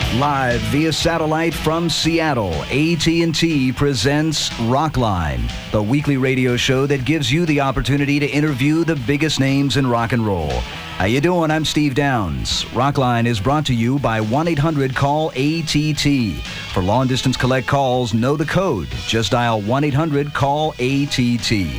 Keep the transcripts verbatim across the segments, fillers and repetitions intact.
Live via satellite from Seattle, A T and T presents Rockline, the weekly radio show that gives you the opportunity to interview the biggest names in rock and roll. How you doing? I'm Steve Downs. Rockline is brought to you by one eight hundred call A T T. For long-distance collect calls, know the code. Just dial one eight hundred call A T T.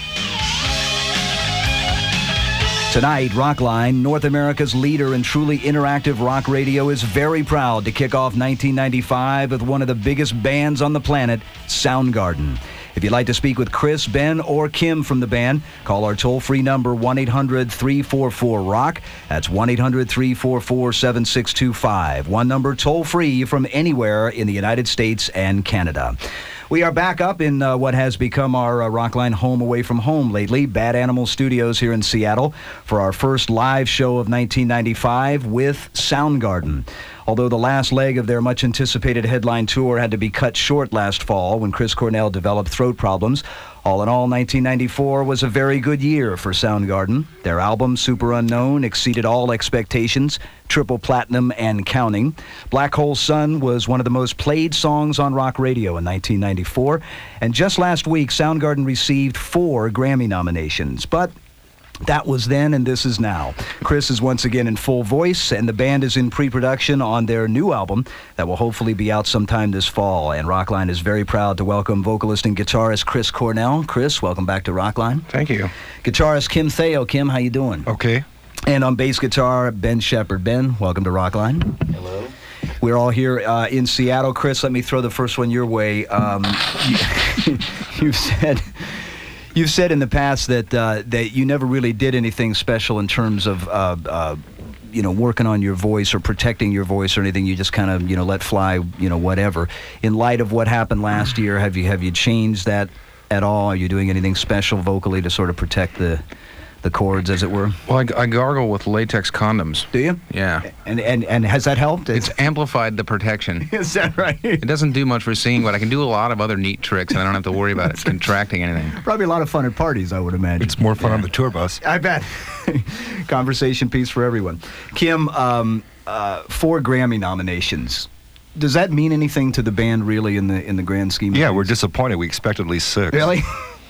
Tonight, Rockline, North America's leader in truly interactive rock radio, is very proud to kick off nineteen ninety-five with one of the biggest bands on the planet, Soundgarden. If you'd like to speak with Chris, Ben, or Kim from the band, call our toll-free number one eight hundred three four four rock. That's one eight hundred three four four seven six two five. One number toll-free from anywhere in the United States and Canada. We are back up in uh, what has become our uh, Rockline home away from home lately, Bad Animal Studios here in Seattle, for our first live show of nineteen ninety-five with Soundgarden. Although the last leg of their much-anticipated headline tour had to be cut short last fall when Chris Cornell developed throat problems, all in all, nineteen ninety-four was a very good year for Soundgarden. Their album, Super Unknown, exceeded all expectations, triple platinum and counting. Black Hole Sun was one of the most played songs on rock radio in nineteen ninety-four, and just last week, Soundgarden received four Grammy nominations. But that was then, and this is now. Chris is once again in full voice, and the band is in pre-production on their new album that will hopefully be out sometime this fall. And Rockline is very proud to welcome vocalist and guitarist Chris Cornell. Chris, welcome back to Rockline. Thank you. Guitarist Kim Theo. Kim, how you doing? Okay. And on bass guitar, Ben Shepard. Ben, welcome to Rockline. Hello. We're all here uh, in Seattle. Chris, let me throw the first one your way. Um, you, you've said... You've said in the past that uh, that you never really did anything special in terms of, uh, uh, you know, working on your voice or protecting your voice or anything. You just kind of, you know, let fly, you know, whatever. In light of what happened last year, have you have you changed that at all? Are you doing anything special vocally to sort of protect the the chords, as it were? Well, I, I gargle with latex condoms. Do you? Yeah. And and and has that helped? It's, it's amplified the protection. Is that right? It doesn't do much for singing, but I can do a lot of other neat tricks, and I don't have to worry about it contracting anything. Probably a lot of fun at parties, I would imagine. It's more fun yeah. on the tour bus. I bet. Conversation piece for everyone. Kim, um, uh, four Grammy nominations. Does that mean anything to the band, really, in the in the grand scheme of Yeah, things? we're disappointed. We expected at least six. Really?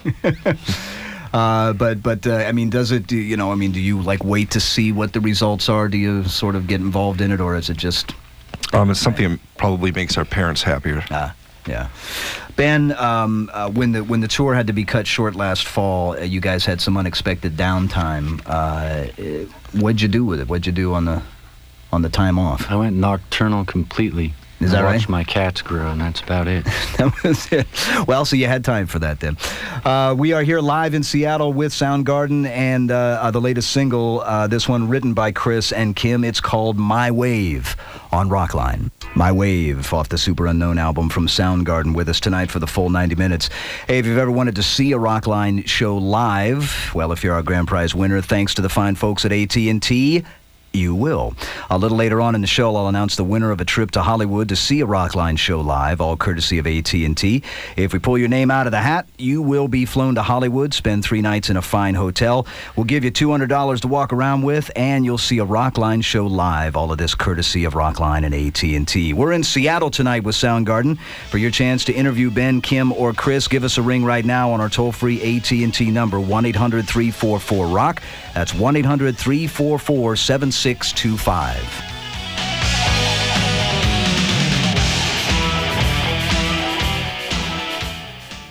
Uh, but, but uh, I mean, does it, do, you know, I mean, do you, like, wait to see what the results are? Do you sort of get involved in it, or is it just... Um, it's something that probably makes our parents happier. Ah, yeah. Ben, um, uh, when the when the tour had to be cut short last fall, uh, you guys had some unexpected downtime. Uh, what'd you do with it? What'd you do on the on the time off? I went nocturnal completely. Is that I right? watched my cats grow, and that's about it. That was it. Well, so you had time for that then. Uh, we are here live in Seattle with Soundgarden, and uh, uh, the latest single, uh, this one written by Chris and Kim. It's called My Wave on Rockline. My Wave off the Super Unknown album from Soundgarden, with us tonight for the full ninety minutes. Hey, if you've ever wanted to see a Rockline show live, well, if you're our grand prize winner, thanks to the fine folks at A T and T, you will. A little later on in the show, I'll announce the winner of a trip to Hollywood to see a Rockline show live, all courtesy of A T and T. If we pull your name out of the hat, you will be flown to Hollywood, spend three nights in a fine hotel. We'll give you two hundred dollars to walk around with, and you'll see a Rockline show live. All of this courtesy of Rockline and A T and T. We're in Seattle tonight with Soundgarden. For your chance to interview Ben, Kim, or Chris, give us a ring right now on our toll-free A T and T number, one eight hundred three four four rock. That's one eight hundred three four four seven six two five.